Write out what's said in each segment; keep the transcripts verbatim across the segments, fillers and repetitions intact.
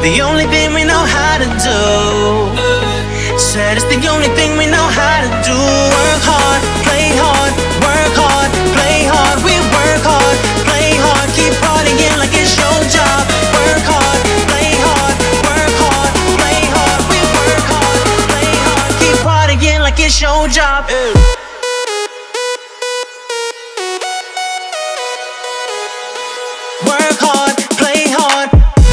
The only thing we know how to do. Said it's the only thing we know how to do. Work hard, play hard, work hard, play hard. We work hard, play hard, keep partying like it's your job. Work hard, play hard, work hard, play hard. We work hard, play hard, keep partying like it's your job. Work hard, play hard.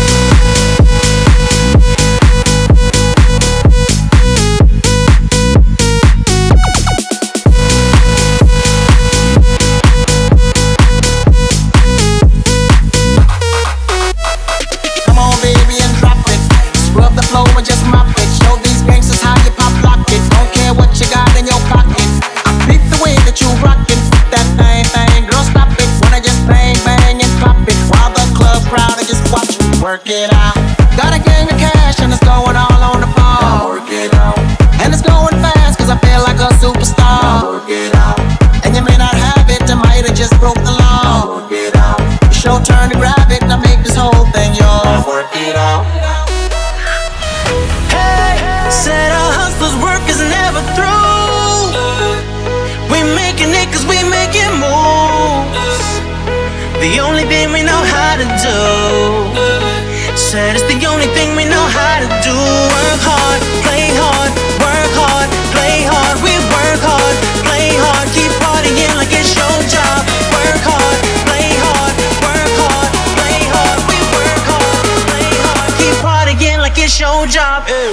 Come on, baby, and drop it. Scrub the floor and just mop it. Show these gangsters how you pop lock it. Don't care what you got in your pocket. I beat the way that you rock it. That thing, thing, girl, stop it. Wanna just bang, bang, and pop it while the club crowd is just watching. Work it out. Got a gang of cash and it's going all on the phone. Now work it out. And it's going fast cause I feel like a superstar. Now work it out. And you may not have it, I might have just broke the law. Now work it out. It's your turn to grab it and I make this whole thing yours. Now work it out. Hey, said our hustlers' work is never through. We making it cause we making moves. The only thing we know how to do. Said it's the only thing we know how to do. Work hard, play hard, work hard, play hard. We work hard, play hard, keep partying like it's your job. Work hard, play hard, work hard, play hard. We work hard, play hard, keep partying like it's your job.